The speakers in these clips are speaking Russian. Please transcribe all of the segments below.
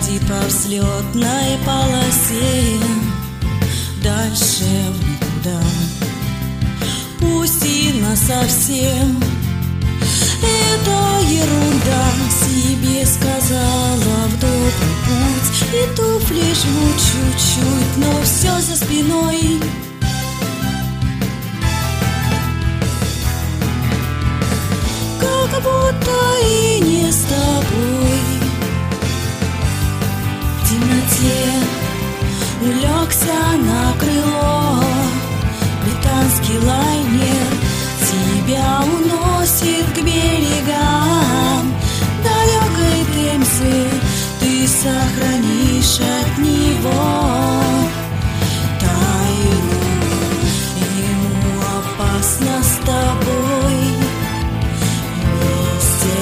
Лети по взлетной полосе, дальше в никуда. Пусти нас совсем, это ерунда. Себе сказала в добрый путь, и туфли жмут чуть-чуть, но все за спиной. Как будто и не с тобой. В темноте улегся на крыло британский лайнер. Тебя уносит к берегам далекой Темзы. Ты сохранишь от него тайну. Ему опасно с тобой вместе.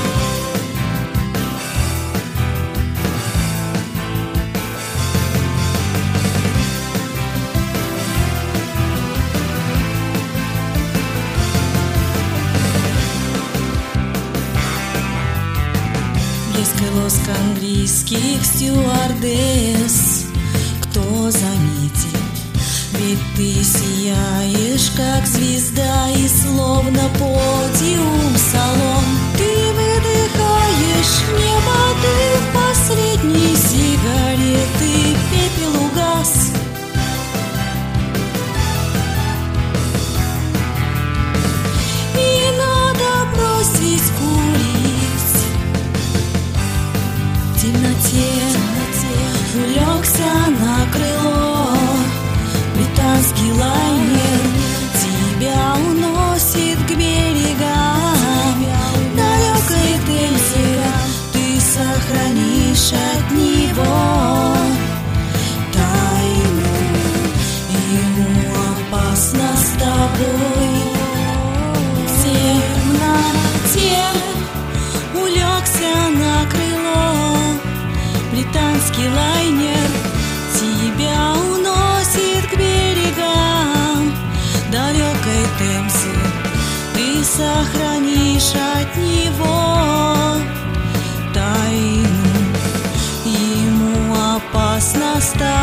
Блеск и лоск английских стюардесс кто заметит? Ведь ты сияешь, как звезда, и словно подиум салон. Ты выдыхаешь небо дым последней сигареты, пепел угас. И надо бросить курить. В темноте улегся на крыло британский лайнер. Тебя уносит к берегам далекой Темзы. Ты сохранишь от него тайну. Ему опасно с тобой. В темноте улегся на крыло британский лайнер. Тебя уносит к берегам далекой Темзы. Ты сохранишь от него тайну. Ему опасно стать.